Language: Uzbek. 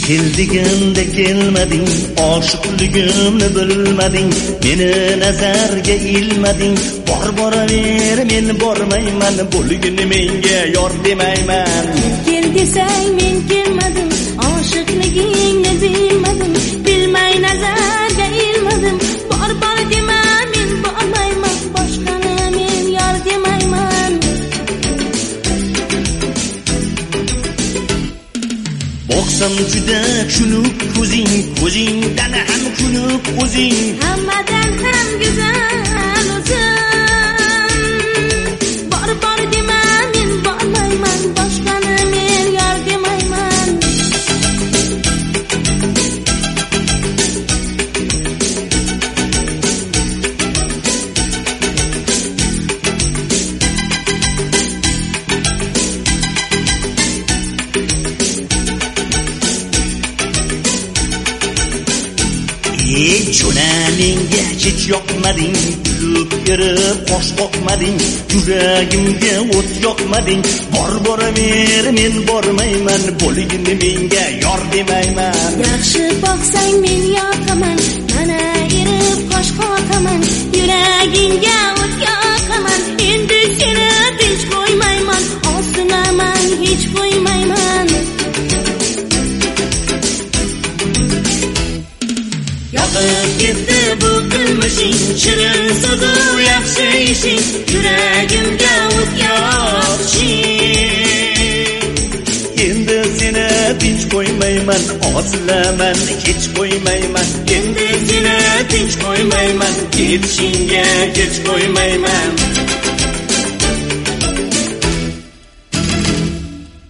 Keldigimde kelmading, oshiqligimni bilmading, meni nazarga ilmading. Boraver, men bormayman, bo'lgini menga yor demayman. Kel desang men kelmadim, oshiqligingni bilmadim, bilmay nazarga ilmadim. Bor dema, men bormayman, boshqani men yor demayman. Boqsam juda kunuk ko'zingdan ham kunuk o'zing. Hammadan ham go'zal o'zing. Bor dema, men bormayman, boshqani men yor demayman. Jo'namingga hech yoqmading, kulib kirib qosh qoqmading, yuragimga o't yoqmading. Boraver, men bormayman, bo'lgini menga yor demayman. Yaxshi boqsang men yoqaman, mana erib qosh qoqaman, yuragingga o't yoqaman. Endi seni tinch qo'ymayman, osinaman hech qo'ymayman. Yoqib ketdi bu qilmishing, shirin so'zu yaxshi ishing, yuragimga o't yoqishing. Endi seni tinch qo'ymayman, osilaman hech qo'ymayman. Endi seni tinch qo'ymayman, ketishingga kech qo'ymayman.